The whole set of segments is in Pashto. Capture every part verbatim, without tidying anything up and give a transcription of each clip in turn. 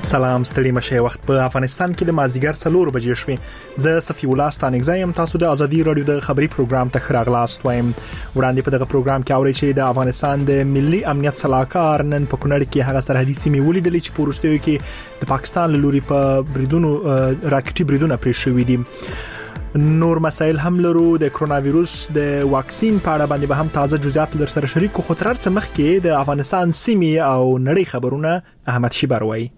سلام ستړي مشه وخت په افغانستان کې د مازیګر څلور بجې شوې زه صفی الله ستانګزایم تاسو د ازادي رادیو د خبري پروګرام ته خراغلاست وایم وړاندې په دغه پروګرام کې اوري چې د افغانستان د ملي امنیت صلاحکار نن په کونړ کې هغه سرحدي سیمې ولیدلې چې پورشتوي کې د پاکستان لوري په بریدونو راکټي بریدونه پرې شوې دي نور مسائل هم لرو د کرونا وایروس د واکسین په اړه باندې به هم تازه جزئیات در سره شریک کو خطر څخه مخ کې د افغانستان سیمې او نړۍ خبرونه احمد شي بروي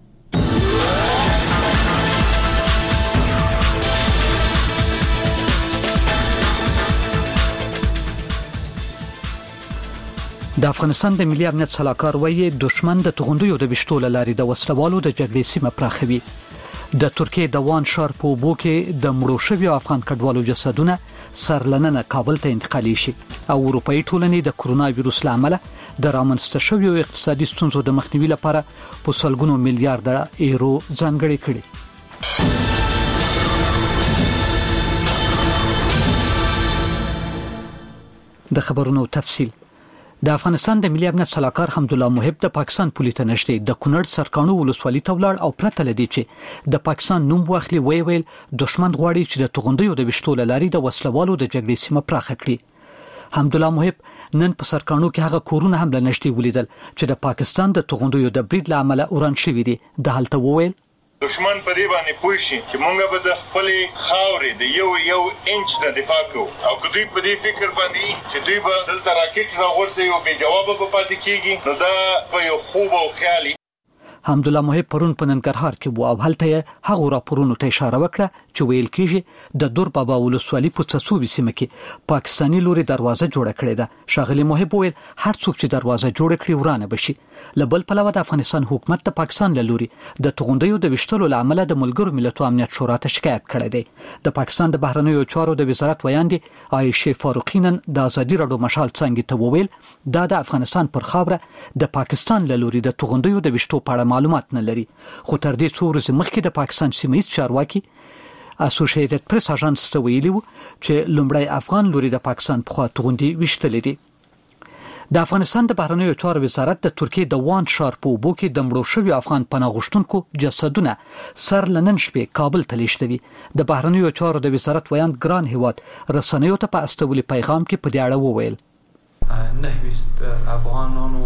د افغانستان د ملي امنیت صلاحکار وایي دشمن د توغندیو د وشتول لاري د وسلوالو د جګړې سیمه پراخوي د ترکیه د وان شار په بو کې د مړو شویو افغان کډوالو جسدونه سرلننه کابل ته انتقالي شي او اروپאי ټولنې د کرونا وایروس لامل د رامنځته شویو اقتصادي ستونزو د مخنیوي لپاره په سلګونو میلیارډ یورو ځانګړي کړي د خبرونو تفصیل د افغانستان د ملي امنیت صلاحکار حمدالله محب د پاکستان پولیس ته نشته د کونړ سرکانو ولسوالۍ ته ولاړ او پرته لدی چې د پاکستان نوم واخلي وی ویل دشمن غواړي چې د توغندیو د وشتول لاري د وسلوالو د جګړې سیمه پراخه کړي حمدالله محب نن په سرکانو کې هغه کورونه هم لنشتي ولیدل چې د پاکستان د توغندیو د برید لامل اوران شوی دي د حالت وویل دشمن په دې باندې پوه شي چې مونږ به د خپل خاورې د یو یو انچ نه دفاع کوو او کدی په دې فکر باندې چې دوی به دلته راکټ راغورځي او به جواب به پاتې کیږي نو دا په یو خوب او خیالي حمدالله محب پرون په ننګرهار کې وو او هلته هغه راپورونو ته اشاره وکړه چې ویل کیږي د دور بابا ولسوالۍ په څڅوبي سیمه کې پاکستاني لوري دروازه جوړه کړې ده شاغلي محب ویل هر څوک چې دروازه جوړ کړي ورانه بشي لبل پلوه د افغانستان حکومت د پاکستان لوري د توغندیو د وشتلو لامل د ملګرو ملتونو امنیت شورا ته شکایت کړی دی د پاکستان د بهرنیو چارو د وزارت ویاندې عائشه فاروقینن د ازادي رادیو مشال څنګه ته وویل دا د افغانستان پر خاوره د پاکستان لوري د توغندیو د وشتو په اړه معلومات نه لري خو تر دې څو ورځې مخکې د پاکستان سیمه ایز چارواکي اسوسییټډ پریس اژانس ته ویلي وو چې لومړی افغان لوري د پاکستان په خوا توغندي وشتلې دي د افغانستان د بهرنیو چارو وزارت د ترکیه د وان شار په بو کې د مړو شویو افغان پناه غوښتونکو جسدونه سرلنن شپې کابل ته لیږدوي د بهرنیو چارو د وزارت ویاند ګران هیواد رسنیو ته په استولي پیغام کې په دې اړه وویل نهویست افغانانو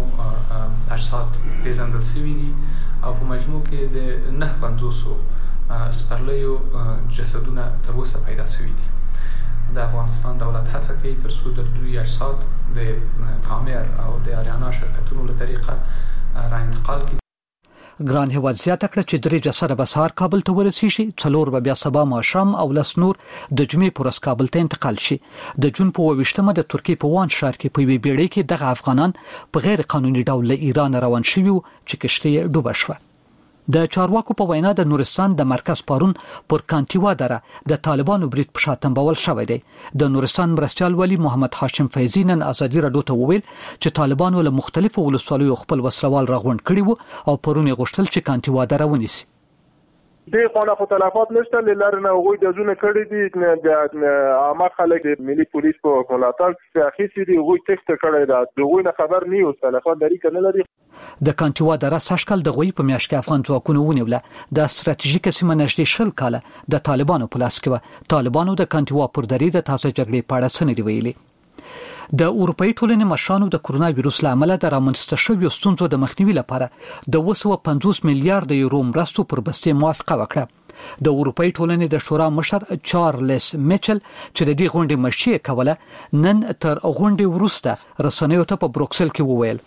اجساد پیژندل شوي دي او په مجموع کې د نه پنځوسو سپرلیو جسدونه تر اوسه پیدا شوي دي د افغانستان دولت هڅه کوي تر څو د دوی اجساد د کامر او د اریانا شرکتونو له طریقه را انتقال کړي ګران هیواد زیاته کړه چې درې جسد به سهار کابل ته ورسیږي څلور به بیا سبا ماښام او لس نور د جمعې پر ورځ کابل ته انتقال شي د جون په اوویشتمه د ترکیې په وان شار کې په یوې بیړۍ کې دغه افغانان په غیر قانوني ډول له ایران روان شوي چې کشتۍ یې ډوبه شوه د چارواکو په وینا د نورستان د مرکز پارون پر کانتیوا دره د طالبانو برید په شاتم بول شوی دی د نورستان مرستيال ولی محمد هاشم فیضی نن ازادي رادیو ته وویل چې طالبانو له مختلفو ولسوالیو خپل وسلوال راغونډ کړي وو او پرون یې غوښتل چې کانتیوا دره ونیسي د خونه خو تلفات نشته لاره نه وګوي د زونه کړي دي د عامه خلک ملي پولیس په ملاتړ کې اخیسي دي وګوي تخت کړي دا دغه نه خبر نه یو تلفات لري کنه لري د کانتیوا دره سشکل د غوي په میاشت کې افغان ځواکونو ونیوله د ستراتیژیک سیمه نږدې شل کاله د طالبانو په لاس کې و طالبانو د کانتیوا پر درې د تازه جګړې په اړه سند ویلي د اروپאי ټولنې مشرانو د کرونا وایروس لامل د رامنځته شویو ستونزو د مخنیوي لپاره د دوه سوه پنځوس میلیارډ یورو مرستو پر بستې موافقه وکړه د اروپאי ټولنې د شورا مشر چارلز میچل چې د دې غونډې مشري کوله نن تر غونډې وروسته رسنیو ته په بروکسل کې وویل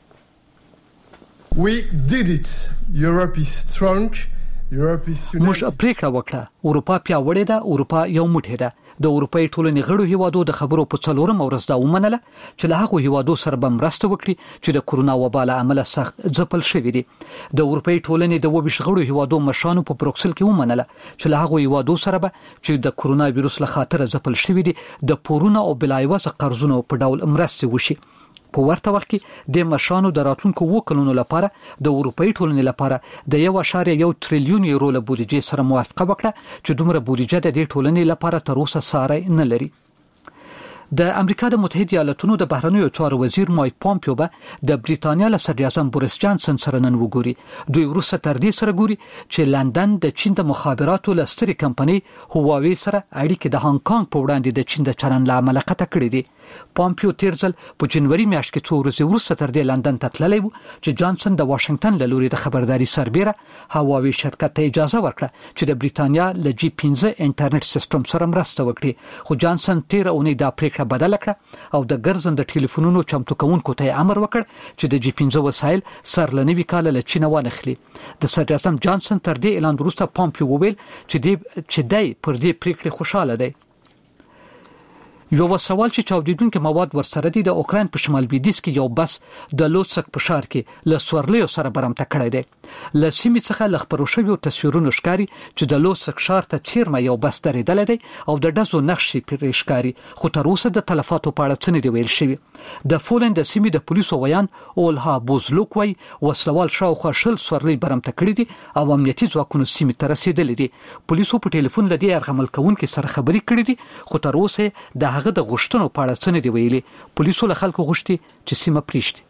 We did it. Europe is strong. Europe is united. موږ پریکړه وکړه اروپا پیاوړې ده اروپا یو موټی ده د اروپאי ټولنې غړو هیوادو د خبرو په څلورم ورځ دا ومنله چې له هغه هیوادو سره به مرسته وکړي چې د کرونا وبا له امله سخت ځپل شوي دي د اروپאי ټولنې د وبش غړو هیوادو مشرانو په بروکسل کې ومنله چې له هغه هیوادو سره به چې د کرونا وایروس له خاطر ځپل شوي دي د پورونه او بلایوازه قرضونو په ډول مرسته وشي په ورته وخت کې د مشرانو د راتلونکو وکړونو لپاره د اروپאי ټولنې لپاره د یو اشاریه یو تریلیون یورو له بودیجې سره موافقه وکړه چې دومره بودیجه د دې ټولنې لپاره تر اوسه ساری نه لري د امریکا د متحده ایالاتونو د بهرنیو چارو وزیر مایک پامپیو به د بریتانیا له صدر اعظم بوریس جانسن سره نن وګوري. دوی وروسته تر دې سره ګوري چې لندن د چین د مخابراتو له سترې کمپنۍ هواوی سره اړیکې د هانګ کانګ په وړاندې د چین د چلند له امله قطع کړې دي. پامپیو تیر ځل په جنوري میاشت کې څو ورځې وروسته تر دې لندن ته تللی و چې جانسن د واشنگټن له لوري د خبرداري سربېره هواوی شرکت ته اجازه ورکړه چې د بریتانیا له جی پنځه انټرنیټ سیستم سره مرسته وکړي، خو جانسن تیر اونۍ دا پریکړه بدل کړه او د ګرځنده ټلیفونونو چمتو کوونکو ته امر وکړ چې د جی پنځه وسایل سر لنوي کال له چین وانخلي. د صدر اعظم جانسن تر دې اعلان وروسته پامپیو وویل چې دی چې دی پر دې پریکړې خوشاله دی. یو سوال چې چاودیدونکو مواد ورسره دي د اوکراین په شمال لویدیځ کې یو بس د لوتسک په ښار کې له سورلیو سره برمته کړی دی. له سیمې څخه له خپرو شویو تصویرونو ښکاري چې د لوتسک ښار ته څیرمه یو بس درېدلی دی او د ډزو نښې پرې ښکاري، خو تر اوسه د تلفاتو په اړه څه نه دي ویل شوي. د پولند د سیمې د پولیسو ویان اولها بوزلوک وایي وسلوال شاوخوا شل سورلۍ برمته کړي دي او امنیتي ځواکونو سیمې ته رسېدلي دي. پولیسو په ټلیفون له دې یرغمل کوونکي سره خبرې کړې دي، خو تر اوسه د هغه د غوښتنو په اړه څه نه دي ویلي. پولیسو له خلکو غوښتي چې سیمه پریږدي.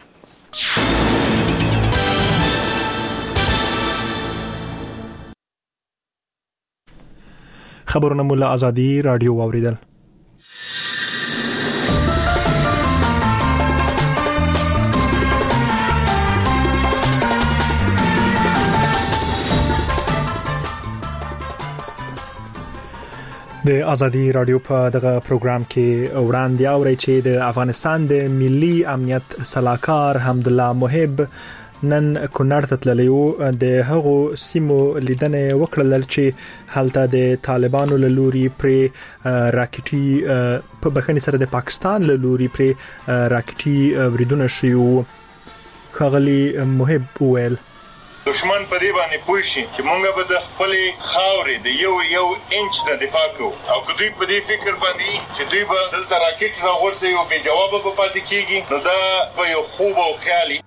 خبرونه مو له ازادي رادیو واوریدل. د ازادي رادیو په دغه پروګرام کې وړاندې اوري چې د افغانستان د ملي امنیت صلاحکار حمدالله محب نن کونړ ته تللی و. د هغو سیمو لیدنې وکړل چې هلته د طالبانو له لوري پرې راکټي په بخښنې سره د پاکستان له لوري پرې راکټي بریدونه شوي. ښاغلي محب وویل دشمن په دې باندې پوه شي چې مونږ به د خپلې خاورې د یو یو انچ نه دفاع کوو او که دوی په دې فکر باندې چې دوی به دلته راکټ راغورځوي او بې جوابه به پاتې کېږي نو دا به یو خوب او خیالي.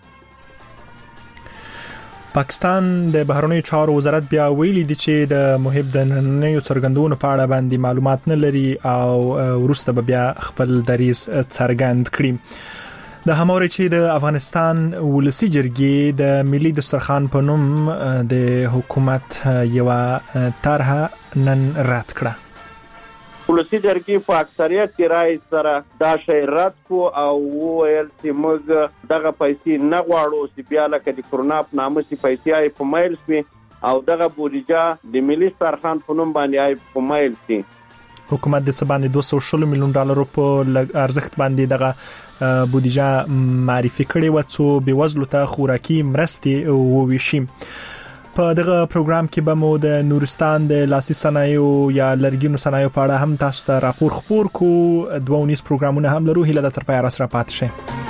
پاکستان د بهرنیو چارو وزارت بیا ویلي دی چې د محب د نننیو څرګندونو په اړه باندې معلومات نه لري او وروسته به بیا خپل دریځ څرګند کړي. د هموري چې د افغانستان ولسی جرګې د ملي دسترخوان په نوم د حکومت یو طرحه نن رد کړه. ولسی جرګې په اکثریت کې رائے سره دا شی رد کو او ویل چې موږ دغه پیسې نه غواړو چې بیا لکه د کرونا په نامه چې پیسې آی په مایل سي او دغه بودیجه د ملي دسترخوان په نوم باندې آی په مایل سي. حکومت د څه باندې دوه سوه شل میلیون ډالر په ارزښت باندې دغه بودیجه معرفي کړې و چې بې وزلو ته خوراکي مرستې وویشي. په دغه پروګرام کې به مو د نورستان د لاسي صنایعو یا لرګینو صنایعو په اړه هم تاسو ته راپور خپور کو. دوه ونیز پروګرامونه هم لرو، هیله ده تر پایه راسره پاتې شئ.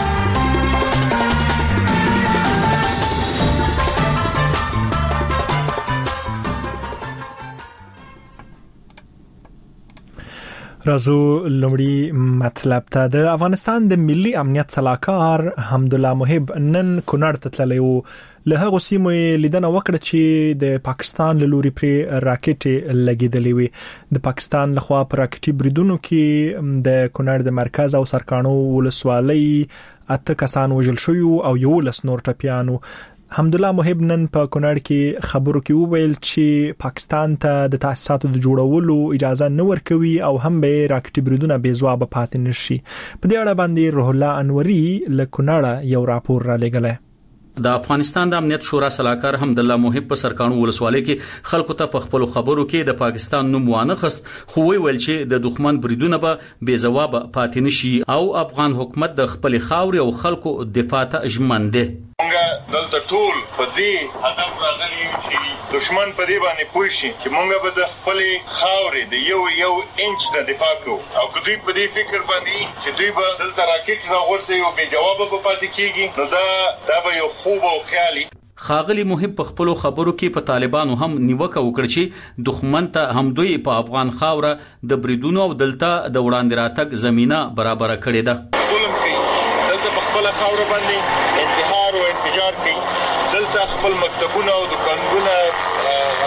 رازو لومړی مطلب ته د افغانستان د ملي امنیت صلاحکار حمدالله محب نن کونړ ته تللی و. له هغو سیمو لیدنه وکړه چې د پاکستان له لوري پرې راکټې لګېدلې وي. د پاکستان لخوا پر راکټي بریدونو کې د کونړ د مرکز او سرکانو ولسوالۍ اته کسان وژل شوي او یولس نور ټپیانو. حمدالله محب نن په کونړ کې خبرو کې وویل چې پاکستان ته د تاسیساتو د جوړولو اجازه نه ورکوي او هم به راکټي بریدونه بې ځوابه پاتې نشي. په دې اړه باندې روح الله انوري له کونړ یو راپور را لېږلی. د افغانستان د امنیت شورا صلاحکار حمدالله محب په سرکانو ولسوالۍ کې خلکو ته په خپل خبرو کې د پاکستان نوم وانه خست، خو ویل چې د دښمن بریدونه به بې ځواب پاتې نشي او افغان حکومت د خپل خاورې او خلکو دفاع ته ژمن دی. مونږ دلته ټول په دې هدف راغلي یو چې دښمن په دې باندې پوه شي چې مونږ به د خپلې خاورې د یو یو انچ نه دفاع کوو او که دوی په دې فکر باندې چې دوی به دلته راکټ راغورځوي او بې جوابه به پاتې کېږي نو دا دا به یو خوب او خیالي. خاغلی محب په خپل خبرو کې په طالبانو هم نیوکه وکړه چې دښمن ته هم دوی په افغان خاوره د بریدونو او دلته د وړاندې راتګ زمينه برابر کړې ده. ظلم کوي دلته په خپل خاوره باندې انتحار او انفجار کوي، دلته خپل مکتبونه او دکانونه او د خلکو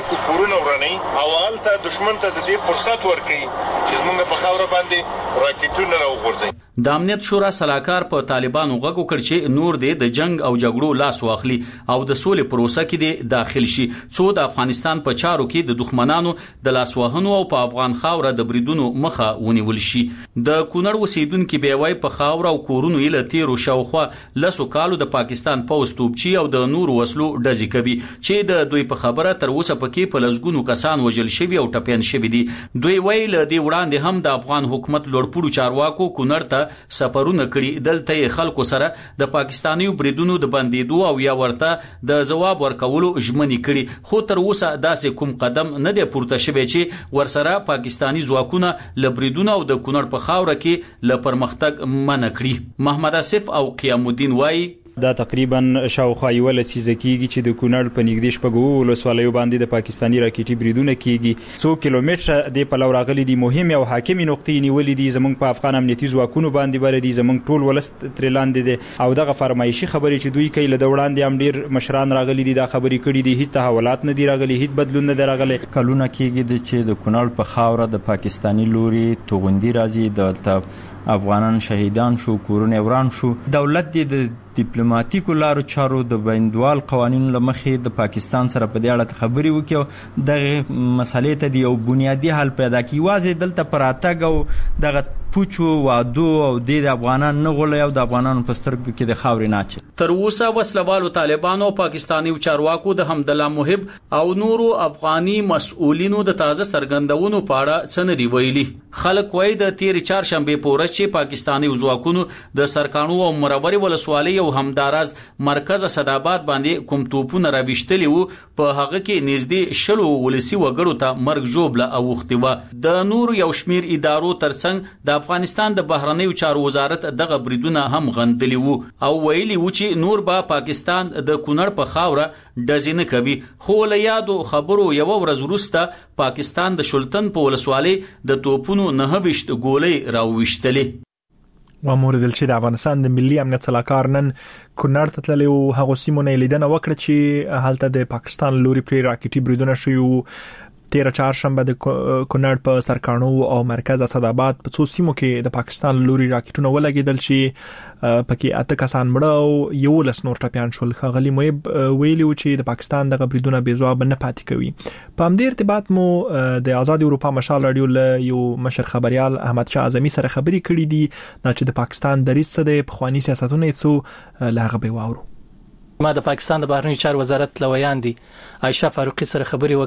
خلکو کورونه ورني او هلته دشمن ته د دې فرصت ورکړي چې زمونږ په خاوره باندې راکټونه راوغورځي. د امنیت شورا سلاکار په طالبانو غږ وکړ چې نور د جنگ او جګړو لاس واخلي او د سولې پروسه کې د داخل شي څو د افغانستان په چارو کې د دښمنانو د لاس وهنو او په افغان خاوره د بریدونو مخه ونیول شي. د کونړ اوسیدونکو به وای په خاوره او کورونو یې تیرو شاوخوا لسو کالو د پاکستان پوز توپچی او د نور وسلو ډزې کوي چې د دوی په خبره تر اوسه پکې په لسګونو کسان وژل شوي او ټپيان شوي دي. دوی ویل د وړاندې هم د افغان حکومت لوړپوړو چارواکو کونړ ته سفرونه کړي دلته خلکو سره د پاکستاني بریدونو د بندیدو او یا ورته د جواب ورکولو ژمنې کړي خو تر اوسه داسې کوم قدم نه دی پورته شوی چې ورسره پاکستاني ځواکونه لبریدونه او د کونړ په خاوره کې ل پرمختګ منع کړي. محمد اسف او قیام الدین وای دا تقریبا شاوخوا یو لسیزه کیږي چې د کونړ په نږدې شپږو ولسوالیو باندې د پاکستاني راکټي بریدونه کیږي. څو کیلومتره د پلو راغلي دي مهم او حاکمي نقطې نیولې دي زمونږ په افغان امنیتي ځواکونو باندې بر دي زمونږ ټول ولست ترلاندې دي او دغه فرمایشي خبرې چې دوی کوي له وړاندې هم ډیر مشران راغلي دي دا خبرې کړي دي هیڅ تحولات نه دي راغلي هیڅ بدلون نه دی راغلی. کلونه کیږي چې د کونړ په خاوره د پاکستاني لوري توغندي راځي د افغانان شهیدان شو کورونه وران شو. دولت د ډیپلوماټیکو لارو چارو د بین‌المللي قوانینو لمخې د پاکستان سره په دې اړه خبرې وکړي دغه مسلې ته د یو بنیادی حل پیدا کړي. واځي دلته پراتګ او دغه پوچو وادو او د افغانان نه غولې او د افغانانو په سترګو کې د خاورې ناچ. تر اوسه وسلوالو طالبانو پاکستاني چارواکو د حمدالله محب او نورو افغاني مسؤلینو د تازه سرګندونو په اړه څه نه دی ویلي. خلک وایي د تیر چهارشنبه په ورځ چې پاکستاني ځواکونو د سرکانو او مروري ولسوالۍ او همداراز مرکز اسداباد باندې کوم توپونه راوښتلي وو په هغه کې نږدې شلو ولسی وګړو ته مرګ جوړه اوختي و. د نور یو شمیر ادارو ترڅنګ د افغانستان د بهرنیو چارو وزارت دغه بریدونه هم غندلي وو او ویلي وو چې نور با پاکستان د کونړ په خاوره ډزې نه کوي. خو له یادو خبرو یو ورځ وروسته پاکستان د شلتن په ولسوالۍ د توپونو نه وشت ګولې راوښتلې. و مورد چې د افغانستان د ملي امنیت سلاکار نن کونړ ته تللی او هغه سیمونه لیدنه وکړه چې هلته د پاکستان لوري پر راکټي بریدونه شوي. تیر چهارشنبه د کونړ په سرکانو او مرکز اسداباد په څو سیمو کې د پاکستان لوري راکټونه ولګیدل چې پکې اته کسان مړه او یو لس نور ټپيان شول. خغلی محب ویلي و چې د پاکستان دغه بریدونه بې ځواب نه پاتې کوي. په همدې ارتباط مو د آزاد اروپا مشال رادیو له یو مشر خبريال احمد شاه اعظمي سره خبرې کړې دي چې د پاکستان دریځ څه دی په خواني سیاستونه څو لاغه به واورو. ما د پاکستان د بهرنیو چارو وزارت لویان دي عائشہ فاروقي سره خبرې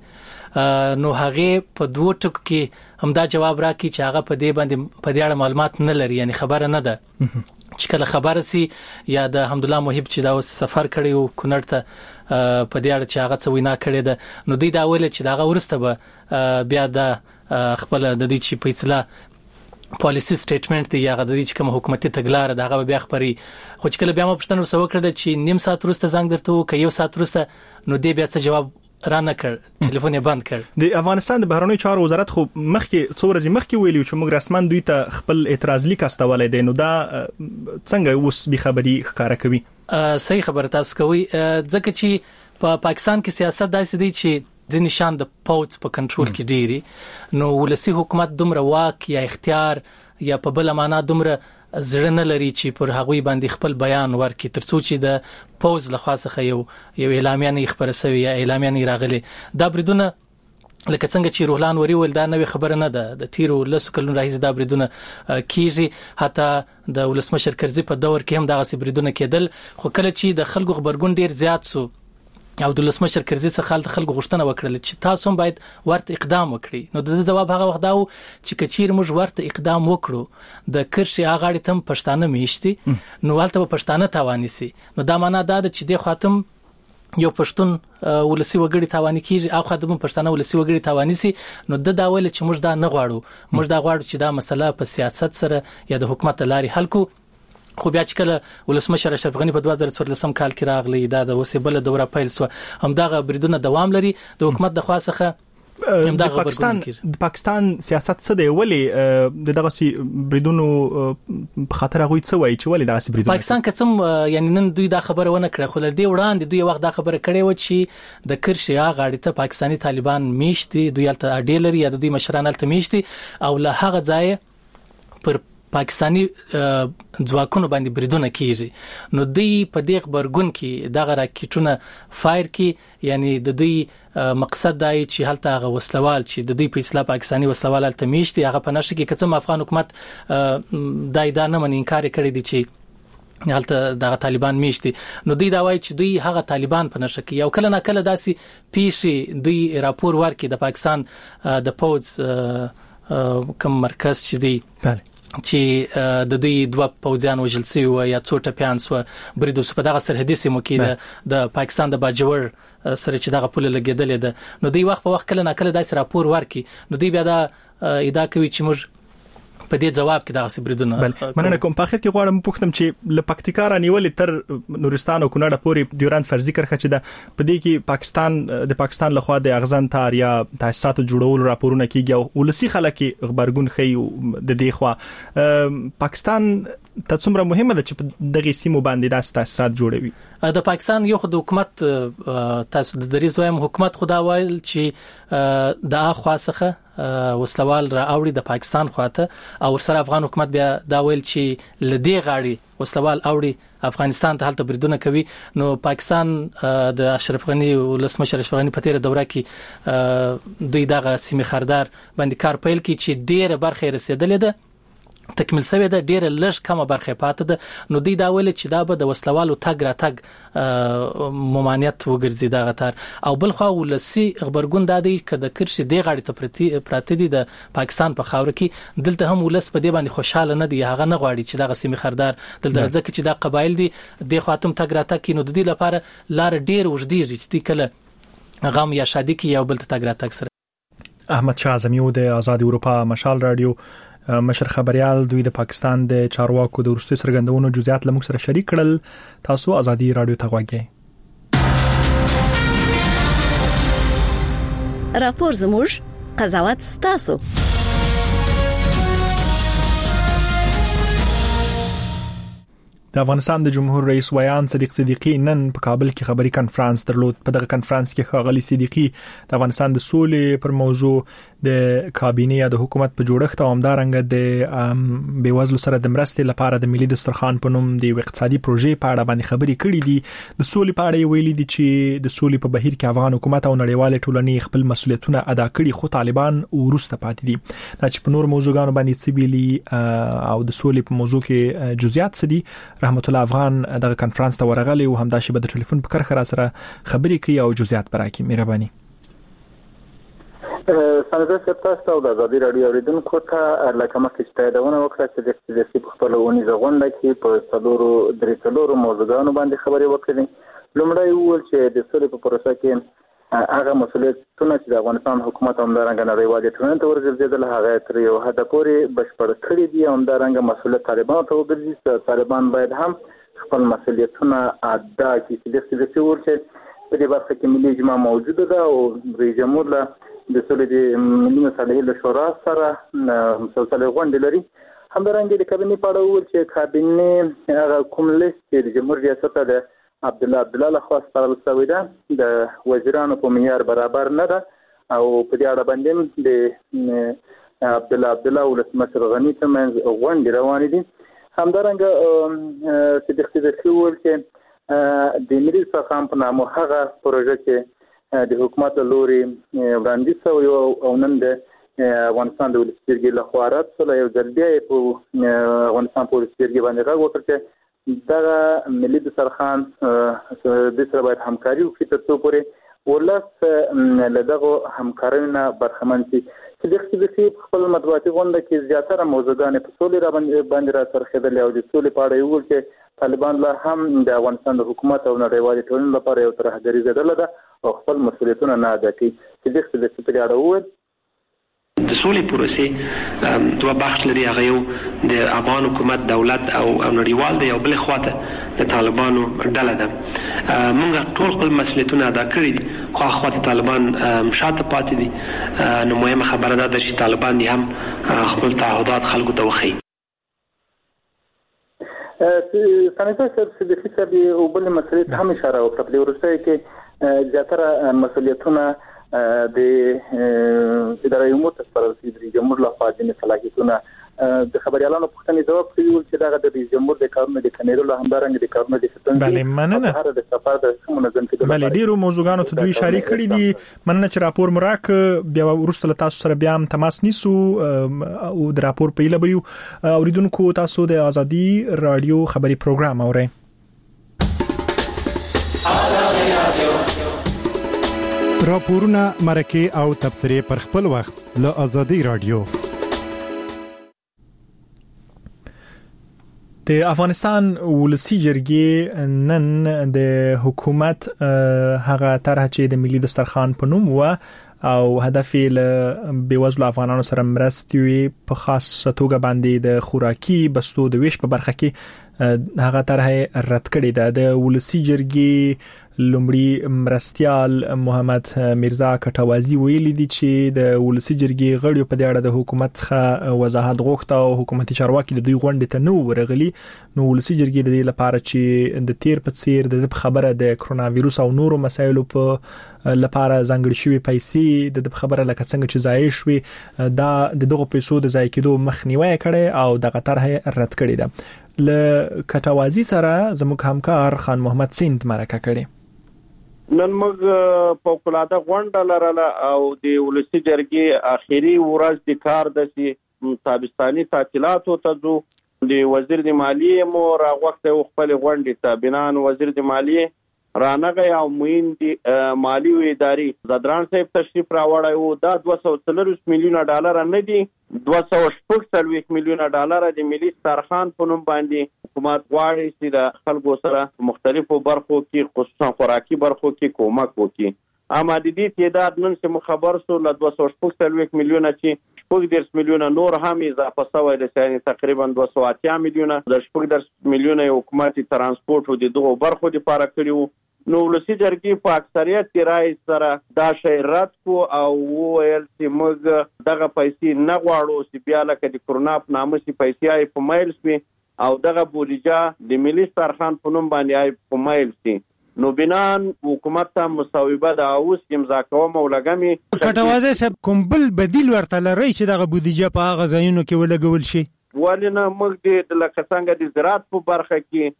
وکړلې نو هغه په دوه ټکو کې همدا جواب راکړي چې هغه په دې باندې په دې اړه معلومات نه لري یعنی خبره نه ده چې کله خبره سي یا د حمدالله محب چې دا سفر کړی او کونړ ته په دې اړه چې هغه څه وینا کړې ده نو دوی دا ویل چې دا ورسته به بیا د خپل د دې چې په اصطلاح پالیسی سټیټمنټ دی یا د دې چې کوم حکومتي تګلارې دغه بیا خبري خو چې کله بیا ما پښتنه وسو کړل چې نیم ساعت وروسته زنګ درته وکړ یو ساعت وروسته نو دې بیا څه جواب را نه کړ ټلیفون یې بند کړ. د افغانستان د بهرنیو چارو وزارت خو مخکې څو ورځې مخکې ویلي چې موږ رسمن دوی ته خپل اعتراض لیک استولای دی نو دا څنګه اوس به خبري ښکارا کوي؟ صحیح خبره تاسو کوي ځکه چې په پا پاکستان کې سیاست داسې دی چې ځینې شان د پوز په کنټرول کې ډیری نو ولسی حکومت دومره واک یا اختیار یا په بل معنا دومره زړه نه لري چې پر هغوی باندې خپل بیان ورکړي ترڅو چې د پوز له خاصه یو یو اعلامیه نه خبره سوي یا اعلامیه نه راغلي. دا بریدونه لکه څنګه چې روحلان وری ول دا نوې خبره نه ده د تیرو لسو کلونو راهیسې دا بریدونه کیږي حتی د ولسمشر کرزي په دور کې هم دغه بریدونه کېدل خو کله چې د خلکو خبرګون ډیر زیات سو او د ولسمشر کرزي څخه د خلکو غوښتنه وکړه چې تاسو هم باید ورته اقدام وکړئ نو د جواب هغه وخت دا و چې کچیر موږ ورته اقدام وکړو د کرشي اغاړې تم پښتانه میشتي نو ولته پښتانه تاواني سي نو دا معنا دا چې د خاتم یو پښتون ولسی وګړي تاواني کیږي او خدمت پښتانه ولسی وګړي تاواني سي نو د دا ویل چې موږ دا نه غواړو موږ دا غواړو چې دا مسله په سیاست سره یا د حکومت لاري حل کو. خو بیا چې کله ولسمشر اشرف غنی په دوه زره څوارلسم کال کې راغلی دا د وسیبله دوره پیل سو هم دغه بریدونه دوام لري د حکومت د خاصه د پاکستان د پاکستان سیاست څه دی ولی د دغه سي بریدونو په خاطر غوي څه وایي چې ولی دغه سي بریدونو پاکستان قسم یعنی نن دوی دا خبره ونه کړه خو لدی وړاندې دوی وخت دا خبره کړې و چې د کرشیا غاړې ته پاکستانی طالبان میشتي دوی الته اډیلر یا دوی مشران الته میشتي او له هغه ځای پر پاکستانی ځواکونو باندې بریدونه کیږي نو دوی په دې خبرګون کې دغه راکټونه فایر کی یعنی د دوی مقصد دی چې هلته هغه وسلوال چې د دوی په اصطلاح پاکستانی وسلوال الته میشتي هغه په نشه کې کڅم افغان حکومت دای دا نه من انکار کړی دی چې هلته د طالبان میشتي نو دوی دا وایي چې دوی هغه طالبان په نشه کې یو کله نه کله داسي پیښې دوی راپور ورکړي د پاکستان د پوز کوم مرکز چې دی بله چې د دوی دوه پوځیان وژل شوي و یا څو ټپیان سو بریدو په دغه سرحدي سیمو کې د پاکستان د باجوړ سره چې دغه پوله لګیدلې ده نو دوی وخت په وخت کله نه کله داسې راپور ورکړي نو دوی بیا دا ادعا کوي چې موږ په دې جواب کې دغه بریدونه مننه کوم په اخر کې غواړم پوښتم چې ل پکتیکا رانیولې تر نورستان او کونړ پورې ډیوران فرضي کرخه چې ده په دې کې پاکستان د پاکستان لخوا د اغزن تار یا تاسیساتو جوړول راپورونه کیږي او ولسی خلک خبرګون خي د دې خوا پاکستان ته څومره مهمه ده چې دغه سیمو باندې د تاسیسات جوړوي د پاکستان یو خو د حکومت تاسو د دریز وایم حکومت خدا وایل چې د اخوا څخه وسلوال را اوړي د پاکستان خواته او سره افغان حکومت بیا دا ویل چې لدی غاړي وسلوال اوړي افغانستان ته هلته بریدونه کوي نو پاکستان د اشرف غنی ولسمشر اشرف غنی په تیر دوره کې دوی دغه سیمه خردار باندې کار پیل کی چې ډیره برخه رسیدلې ده تکمیل شوی ده ډیره لږ کمه برخه پاتې ده نو دوی دا ویل چې دا به د وسلوالو تګ را تګ ممانعت وګرځي دغه تر او بل خو ولسی خبرګون دادی ک د کرشي دی غاړي ته پراته دي د پاکستان په خاور کې دلته هم ولس په دې باندې خوشاله نه دي هغه نه غواړي چې دغه سیمه خردار دلته ځکه چې دا قبایل دي د خاتم تګ را تګ کینو د دې لپاره لار ډیر وژدي چې کله غم یا شادي کې یو بل ته تګ را تګ سره احمد شاه زمیو د آزاد اروپا مشال رادیو مشر خبريال دوی د پاکستان د چارواکو د ورستي سرګندونو جزئیات لمغ سره شریک کړل تاسو آزادي رادیو ته غواګئ راپور زموږ قضاوت ستاسو د افغانستان د جمهور رئیس ویان صدیق صدیقی نن په کابل کې خبري کانفرنس درلود په دغه کانفرنس کې ښاغلي صدیقی د افغانستان د سولې پر موضوع د کابینه یا د حکومت په جوړښت او همدارنګه د بیوزلو سره د مرستې لپاره د ملي دسترخوان په نوم د اقتصادي پروژې په اړه باندې خبري کړې دي د سولې په اړه ویلي دي چې د سولې په بهیر کې افغان حکومت او نړیوال ټولنې خپل مسؤلیتونه ادا کړي خو طالبان ورسته پاتې دي دا چې په نور موضوعګانو باندې سیبيلي او د سولې په موضوع کې جزئیات سدي رحمت الله افغان دغه کانفرنس ته ورغلی او همدا شی به د ټلیفون په کرخه را سره خبري کوي او جزئیات براکي مهرباني سنده سپتاسته او د آزادي رادیو اوریدونکو ته لکه مخکې چې تاییدونه وکړه چې د استدلاسي په خپل ونیزه غونډه کې په څلورو درې څلورو موضوعګانو باندې خبرې وکړې لومړی وویل چې د سولې په پروسه کې هغه مسؤلیتونه چې د افغانستان حکومت همدارنګه نړیوالې ټولنې ته ورګرځېدل هغه تر یو حده پورې بشپړ کړي دي همدارنګه مسؤلیت طالبانو ته وګرځي طالبان باید هم خپل مسؤلیتونه ادا کړي چې د استدلاسي وویل چې په دې برخه کې ملي اجماع موجوده ده او رئیس جمهور له د سولې د ملي مصالحو له شورا سره مسلسل غونډې لري همدارنګه د کابینې په اړه وویل چې کابینې هغه کوم لیست چې د جمهور ریاست د عبد الله عبد الله لخوا سپارل شوی ده د وزیرانو په معیار برابر نه ده او په دې اړه باندې د عبد الله عبد الله ولسمشر غنی ترمنځ غونډې روانې دي همدارنګه صدیق صدیقی وویل چې د ملي دسترخوان په نامه هغه پروژه چې د حکومت لوري وړاندیز شوی او نن د افغانستان د ولسي جرګې لخوا رد شوی یو ځل بیا په افغانستان په ولسي جرګې باندې غږ وکړ چې دغه ملي دسترخوان د سره باید همکاري وکړي تر څو پورې ولس له دغه همکاریو نه برخمن شي چې د اقتصادي خپل مطبوعاتي غونډه کې زیاتره موضوعګانې په سولې را باندې را څرخېدلې او د سولې په اړه ویل چې طالبان لا هم د افغانستان د حکومت او نړیوالې ټولنې لپاره یو ترهګریزه ډله ده او خپل مسؤلیتونه نه ادا کوي چې د اقتصادي په اړه وویل د سولې پروسې دوه بخش لري. هغه یو د افغان حکومت دولت او نړیوال دی، او بل خواته د طالبانو ډله ده. موږ ټول خپل مسؤلیتونه ادا کړي دي، خو خواته طالبان شاته پاتې دي. نو مهمه خبره ده چې طالبان دي هم خپل تعهدات خلکو ته وښيي. سانیټر صاحب د فکرې او بل مسلې ته هم اشاره وکړه په ورسته کې زیاتره مسؤلیتونه د ادارې امور ته سپارل دي. جمهور لخوا د صلاحیتونه د خبريالانو پوښتنې ځواب کوي چې دا د رئیس جمهور د کارونو د کنیرو له همدارنګ د کارونو د ستنځي بله مننه هر د سفر د منظم کېدو بله ډیرو موضوعاتو ته دوی اشاره کړې دي. مننه چې راپور مراک بیا ورسته تاسو سره بیا هم تماس نیسو او د راپور په اله بيو اوریدونکو تاسو د ازادي رادیو خبري پروګرام اورئ. راپورونه مرکه او تبصره پر خپل وخت له ازادي رادیو. د افغانستان ولسی جرګې نن د حکومت هغه طرح چې د ملي دسترخوان په نوم و او هدف یې له بیوزلو افغانانو سره مرستې په خاص توګه باندې د خوراکي بستو د ویش په برخه کې هغه طرح رد کړی ده. د ولسی جرګې لومړي مرستيال محمد میرزا کټوازی ویلي دي چې د ولسی جرګې غړي په دې اړه د حکومت څخه وضاحت غوښته او حکومتي چارواکي د دوی غونډې ته نو ورغلي. نو ولسی جرګې د دې لپاره چې د تیر په څیر د خبره د کرونا وایروس او نورو مسایلو په لپاره ځانګړي شوی پیسې د خبره لکه څنګه چې ضایع شوی دا د دغه پیسو د ضایع کېدو مخنیوي کړي او دغه طرح رد کړی ده. ل کټوازی سره زموږ همکار خان محمد سیند مرکه کړي. نن موږ په کولاده غونډه لرله او د ولسی جرګې اخیری ورځ د کار د سي تابستاني تعطیلاتو ته ځو. د وزیر د مالیه مو راغوښته خپل غونډې ته بنان وزیر د مالیه رانغه او موین د مالی ادارې زدران صاحب تشریف راوړی او دا دوه سوه څلور میلیونه ډالر نه دي، دوه سوه شپږ څلوېښت میلیونه ډالر د ملي دسترخوان په نوم باندې حکومت غواړي چې د خلکو سره مختلفو برخو کې خصوصا خوراکي برخو کې کومک وکړي. اما د دې تعداد نن چې خبر سو له دوه سوه شپږ څلوېښت میلیونه چې شپږ دېرش میلیونه نور هم اضافه شوی دی، یعنې تقریبا دوه سوه اتیا میلیونه د شپږ دېرش میلیونه حکومت ترانسپورت او د دغو برخو لپاره کړي وو. نو ولسی جرګې په اکثریت کې رای سره دا شی رد کو او ویل چې موږ دغه پیسې نه غواړو چې بیا لکه د کرونا په نامه چې پیسې آی په مایل شي او دغه بودیجه د ملي دسترخوان په نوم باندې آی په مایل شي. نو بنان حکومت ته مصوبه د اوس امضا کوم او لګمي کټوازه صاحب کوم بل بدیل ورته لري چې دغه بودیجه په هغه ځایونو کې ولګول شي؟ ولنه موږ د لکه څنګه د زراعت په برخه کې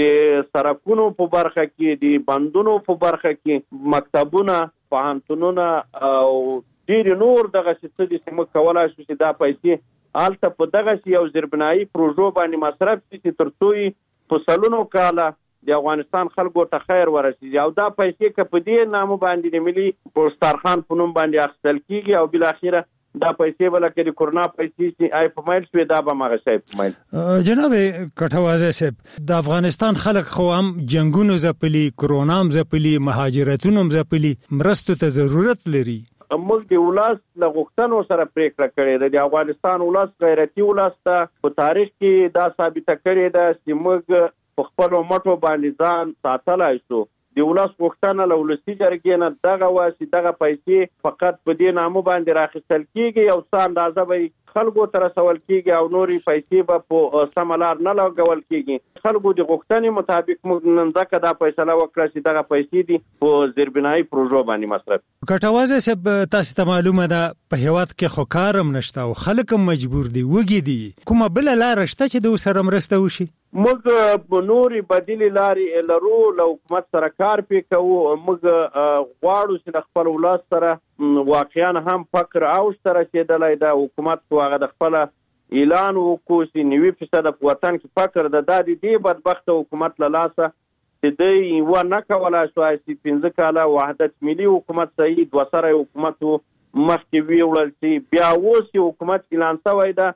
د سرکونو په برخه کې د بندونو په برخه کې مکتبونه پوهنتونونه او ډیر نور دغه څه د سم کولای شو چې دا پیسې آلته په دغه یو زیربنایي پروژو باندې مصرف شي ترڅو په سلونو کاله د افغانستان خلکو ته خیر ورسیږي او دا پیسې که په دې نامه باندې د ملي دسترخوان په نوم باندې اخیستل کیږي او بل اخیره دا پیسې ولکه د کرونا پیسې چې آی په مایل شوی دا به مغه شي په مایل. جناب کټوازه صاحب د افغانستان خلک خو هم جنگونو زپلی کرونا هم زپلی مهاجرتونو هم زپلی مرستو ته ضرورت لري. موږ د ولس له غوښتنو سره پریکړه کړې ده. د افغانستان ولس غیرتي ولس ته په تاریخ کې دا ثابته کړې ده چې موږ په خپل مټو باندې ځان ساتلای شو. د ولس غوښتنه له ولسي جرګې نه دغه واسي دغه پیسې فقط په دې نامه باندې راخیستل کیږي او څه اندازه به خلکو ته رسول کیږي او نوري پیسې به په سملار نه لګول کیږي. خلکو د غوښتنې مطابق موږ نن ځکه دا فیصله وکړه چې دغه پیسې دي په زیربنایي پروژو باندې مصرف. کټوازه صاحب تاسو ته معلومه ده په هیواد کې خو کارم نشته او خلک مجبور دي وګي دي، کومه بل لار شته چې د سره مرسته وشي؟ موږ په نوري بدیل لارې لرو له حکومت سره کار پې کوو. موږ غواړو چې د خپل ولس سره واقعا هم فقر اوج ته رسېدلی ده. حکومت خو هغه د خپله اعلان وکړو چې نوي فیصده په وطن کې فقر ده. دا د دې بدبخته حکومت له لاسه چې دی یوه نه کولی شوای چې پنځه کاله وحدت ملي حکومت صحیح دوه سره حکومت مخکې ویوړل چې بیا اوس یې حکومت اعلان شوی ده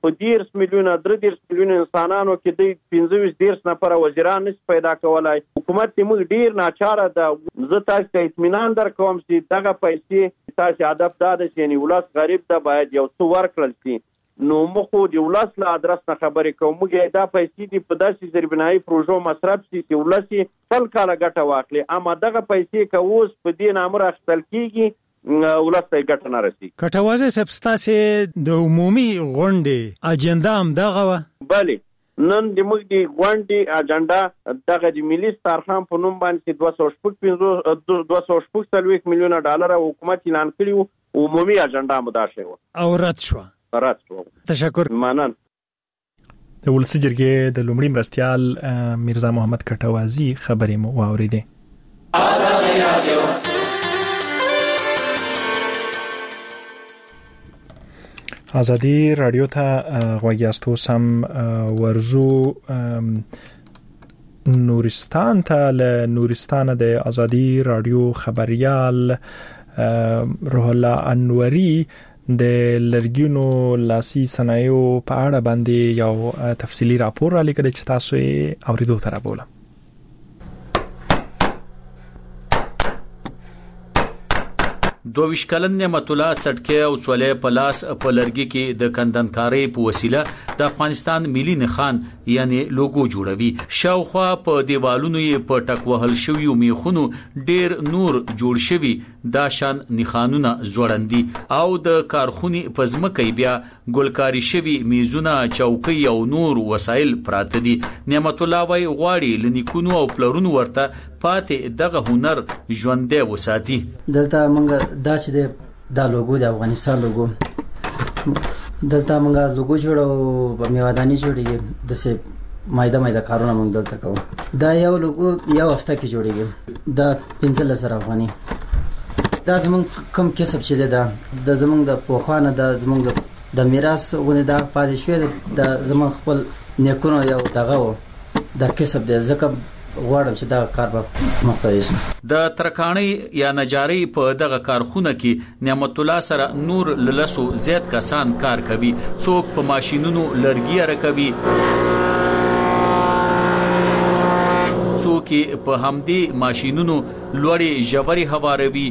په دیرس میلیونه درې دیرس میلیونه انسانانو کې د پنځه ویشت دیرس نفره وزیران نشي پیدا کولای. حکومت موږ ډیر ناچاره ده. زه تاسو ته اطمینان درکوم چې دغه پیسې تاسو هدف دا ده چې یعنی ولس غریب ده باید یو څه ورکړل شي. نو موږ د ولس له ادرس نه خبرې کوو. موږ دا پیسې دي په داسې زیربنایي پروژو مصرف شي چې ولس سل کاله ګټه واخلي. اما دغه پیسې که اوس په دې نامه اخیستل کېږي ولس ته ګټه نه رسي. کټوازه صاحب ستاسې د عمومي غونډې اجنډا هم دغه وه؟ بلې نن د موږ د غونډې اجنډا دغه د ملي سترخوان په نوم باندې دوه سوه شپږ پنځوس دوه سوه شپږ څلوېښت میلیونه ډالره حکومت اعلان کړي وو. عمومي اجنډا مو دا شوې وه او رد شوه. رد شوه. تشکر. مننه. د ولسي جرګې د لومړي مرستیال میرزا محمد کټوازي خبرې مو واوریدې. آزادي رادیو آزادی رادیو ته غوږی یاستو. سم ورزو نورستان ته. له نورستان د آزادی رادیو خبريال روح الله انوري د لرګینو لاسي صنایعو په اړه باندې یو تفصیلی راپور را لیکل چې تاسو یې اوریدو ته راوړم. دوه کلن نعمت الله څټکه او څولې په لاس په لرګي کې د کندنکارۍ په وسیله د افغانستان ملي نښان یعنی لوګو جوړوي. شاوخوا په دیوالونو یې په ټک وهل شوی او میخونو ډیر نور جوړ شوی دا شان نښانونه ځوړندي او د کارخونې په ځمکه بیا ګلکاري شوی میزونه چوکۍ او نور وسایل پراته دي. نعمت الله وايي غواړي لنیکونو او پلرونو ورته پاتې دغه هنر ژوندې وساتي. دلته موږ دا چې دا لوګو د افغانستان لوګو دلته موږ لوګو جوړو په میوادانی جوړیږي د سه مایده مایده کارونه موږ دلته کوو. دا یو لوګو یو هفته کې جوړیږي. دا پنځه لس افغاني. دا زمونږ کم کسب چې دا د زمونږ د پوخانه د زمونږ د میراث غونې دا پاتې شوی د زمونږ خپل نیکونو یو دغه و د کسب دی. ځکه غواړم چې دا کار به مختلف شي. د ترکاڼۍ یا نجاري په دغه کارخونه کې نعمت الله سره نور للسو زیات کسان کار کوي. څوک په ماشينونو لرګي راکوي، څوک په همدې ماشينونو لوړې ژورې هواروي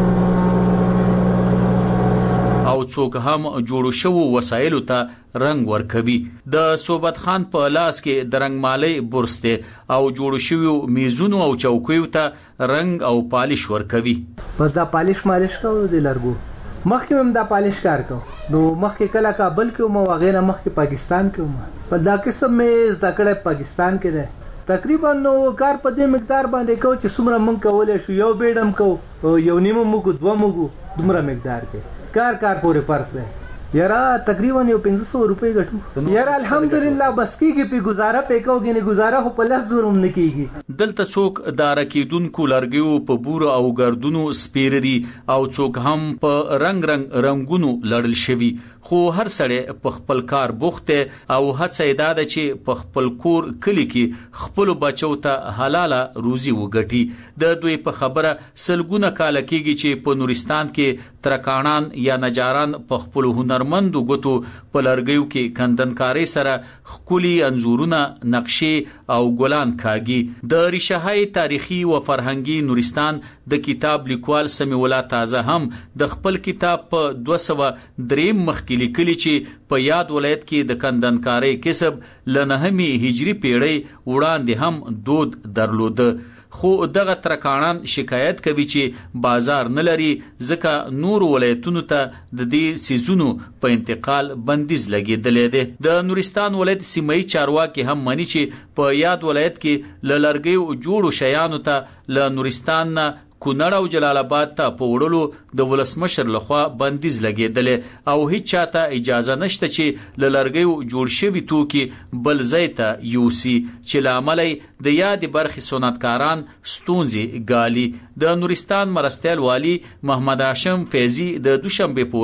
او څوک هم جوړو شوو وسایلو ته رنگ ورکوي. د صوبت خان په لاس کې د رنگمالۍ برسته او جوړو شوو میزونو او چوکیو ته رنگ او پالش ورکوي. بس دا پالش مالش کوو د لرګو. مخکې هم دا پالش کار کوو. نو مخکې کله کابل کې مو وغیرہ مخکې پاکستان کې مو په دا قسم مې ذکر پاکستان کې ده. تقریبا نو کار په دې مقدار باندې کوو چې څومره مونږ کولای شو. یو بیډم کوو، یو نیمه موږ دوه موږ دومره مقدار کې کار کار پورې فرق دی. یاره تقریبا یو پنځه سوه روپۍ ګټو. یاره الحمدلله بس کېږي پې ګزاره پې کوو. ګینې ګزاره خو په لس زره هم نه کېږي. دلته څوک د راکېدونکو لرګیو په بورو او ګردونو سپېره دي او څوک هم په رنگ رنگ رنګونو لړل شوي. خو هر سړی په خپل کار بوخت دی او هڅه یې دا ده چې په خپل کور کلي کې خپلو بچو ته حلاله روزي وګټي. د دوی په خبره سلګونه کاله کېږي چې په نورستان کې ترکاڼان یا نجاران په خپلو هنرمندو ګوتو په لرګیو کې کندنکارۍ سره ښکلي انځورونه، نقشې او ګلان کاږي. د ریشههای تاریخي و فرهنګي نورستان د کتاب لیکوال سمیع الله تازه هم د خپل کتاب په دوه سوه درېیم مخ کې لیکلي چې په یاد ولایت کې د کندنکارۍ کسب له نهمې هجري پیړۍ وړاندې هم دود درلوده. خو دغه ترکاڼان شکایت کوي چې بازار نه لري ځکه نور ولایتونو ته د دې سیزونو په انتقال بندیز لګیدلې ده. د نورستان ولایت سیمایي چارواکي هم مانی چې په یاد ولایت کې ل لرګیو جوړو شیانو ته ل نورستان نه کونړ او جلال آباد ته په وړلو د ولسمشر لخوا بندیز لګیدلې او هیڅ چاته اجازه نشته چې ل لرګیو جوړ شوي توکي بل ځای ته یوسي چې لامل د یادې برخې صنعتکاران ستونزې ګالي. د نورستان مرستیال والی محمد هاشم فیضی د دوشنبه په ورځ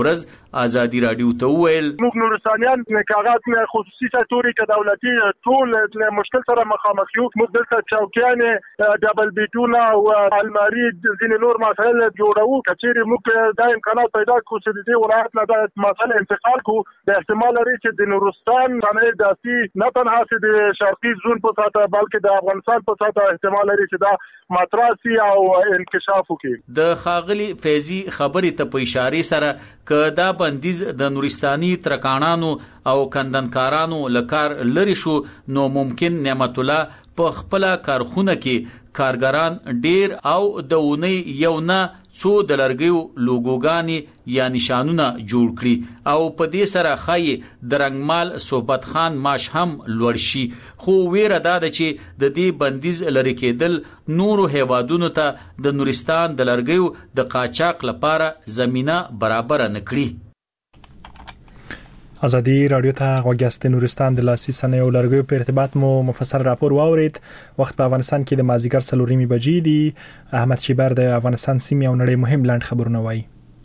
ازادي رادیو ته وویل موږ نورستانیان کاغذ خصوصي سکتوري کې دولتي ټول مشکل سره مخامخ یو. موږ دلته چوکیانې ډبل بیټونه او الماری ځینې نور مسایل جوړو. کچېرې موږ دا امکانات پیدا کړو چې د دې ولایت نه د مسایل انتقال کړو، د احتمال لري چې د نورستان باندې داسي نه تنها چې د شرقي زون په ساته بلکې د افغانستان په ساته احتمال لري چې دا ماتراسي او انکشاف وکړي. د خاغلی فیضی خبرې ته په اشاره سره ک دا بندیز د نورستاني ترکانانو او کندنکارانو لکار لری شو نو ممکن نعمت الله په خپل کارخونه کې کارګران ډیر او د ونی یو نه څو د لرګیو لوګوګانی یا نشانونه جوړ کړي او په دې سره خای د رنگمال صحبت خان ماش هم لوړ شي. خو ویره دا ده چې د دې بندیز لری کېدل نورو هیوادونو ته د نورستان د لرګیو د قاچاق لپاره زمينه برابر نه کړي. ازادي رادیو ته غوږیاست. نورستان د لاسي صنایعو لرګیو په ارتباط مو مفصل راپور واورید. وخت په افغانستان کې د مازیګر څلورمې بجې دي. احمد شیبر د افغانستان سیمې او نړۍ مهم لاند خبرونه وایي.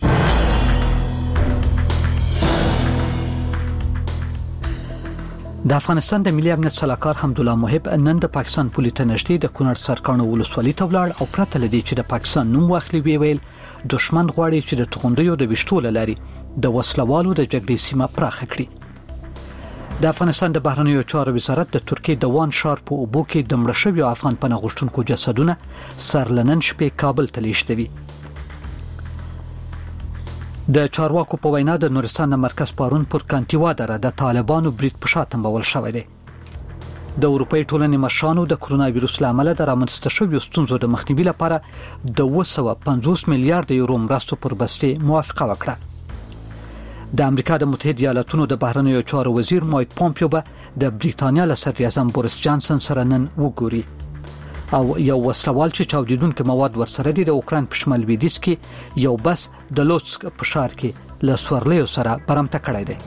د افغانستان د ملي امنیت سلاکار حمدالله محب نن د پاکستان پولیس ته نږدې د کونړ سرکانو ولسوالۍ ته ولاړ او پرته لدی چې د پاکستان نوم واخلي ویل دشمن غواړي چې د توغندیو د وشتول لري د وسلوالو د جګړې سیمه پراخه کړي. د افغانستان د بهرنیو چارو وزارت د ترکیه د وان شار په اوبو کې د مړه شویو افغان پناه غوښتونکو جسدونه سرلنن شپې کابل ته لیږدوي. د چارواکو په وینا د نورستان د مرکز پارون پر کانتیوا دره د طالبانو برید په شاتم بول شوې ده. د اروپای ټولنې مشرانو د کرونا وایروس لامل د رامنځته شویو ستونزو د مخنیوي لپاره د دوه سوه پنځوس میلیارډ یورو مرستو پر بسته موافقه وکړه. د امریکا د متحده ایالاتونو د بهرنیو چارو وزیر مایک پومپیو به د بریټانیا له صدراعظم بوریس جانسن سره نن وګوري او یو وسلوال چې چاودیدونکو مواد ورسره دي د اوکران په شمال لویدیځ کې یو بس د لوتسک په ښار کې له سورلیو سره برمته کړی دی.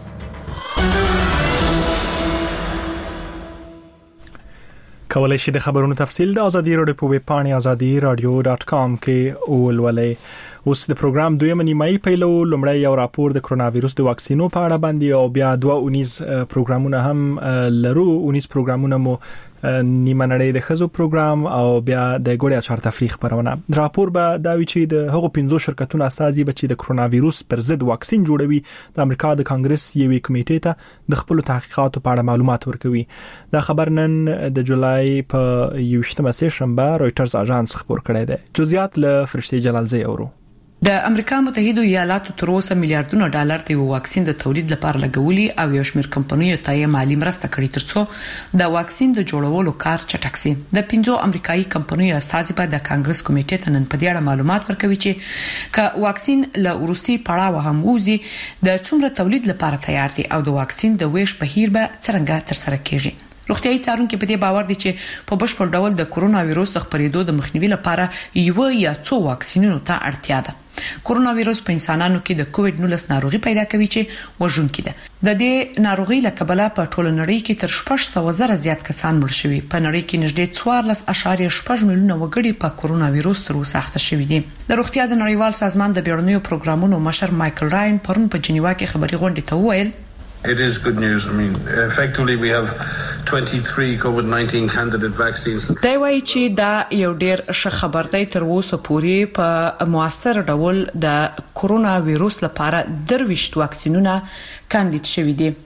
کولای شئ د خبرونو تفصیل د ازادي رادیو په ویب پاڼه ازادي رادیو ډاټ کام کې ولولئ. اوس د پروګرام دویمه نیمایي پیلو. لومړی یو راپور د کرونا وایروس د واکسینو په اړه باندې او بیا دوه اونیز پروګرامونه هم لرو. اونیز پروګرامونه مو نیمه نړۍ د خزو پروګرام او بیا د ګوړیا چار تفریح خبرونه. راپور به دا وی چې د هغو پنځو شرکتونو اساسي بچي د کرونا وایروس پر ضد واکسین جوړوي د امریکا د کانګرس یوې کمیټې ته د خپل تحقیقاتو په اړه معلومات ورکوي. دا خبر نن د جولای په یوشتمه سه شنبه رويټرز اژانس خبر کړی دی. جزئیات له فرشتي جلالزی اورو. د امریکا متحده ایالاتو تر اوسه میلیارډونه ډالر د واکسین د تولید لپاره لګولي او یو شمېر کمپنیو ته یې مالی مرسته کړې ترڅو د واکسین د جوړولو کار چټک شي. د پنځو امریکایي کمپنیو استازي په د کانګرس کمیټې ته نن په دې اړه معلومات ورکوي چې ک واکسین له روسي پړاو هم وزي د څومره تولید لپاره تیار دي او د واکسین د ویش بهیر به څنګه تر سره کیږي. روغتیايي څارونکو په دې باور دي چې په بشپړ ډول د کرونا وایروس د خپرېدو د مخنیوي لپاره یو یا څو واکسینونو ته اړتیا ده. کرونا وایروس په انسانانو کې د کووډ نولس ناروغي پیدا کوي چې وژونکې ده. د دې ناروغي له کبله په ټول نړۍ کې تر شپږ سوه زره زیات کسان مړ شوي. په نړۍ کې نږدې څوارلس اعشاریه شپږ میلیونه وګړي په کرونا وایروس تر اوسه اخته شوي دي. د روغتیا د نړیوال سازمان د بیړنیو پروګرامونو مشر مایکل راین پرون په جنیوا کې خبري غونډې ته وویل It is good news. I mean, effectively we have twenty-three COVID nineteen candidate vaccines. دا وایي چې دا یو ډیر ښه خبر دی. تر اوسه پورې په موثر ډول د کرونا وایروس لپاره درويشت واکسینونه کاندید شوي دي.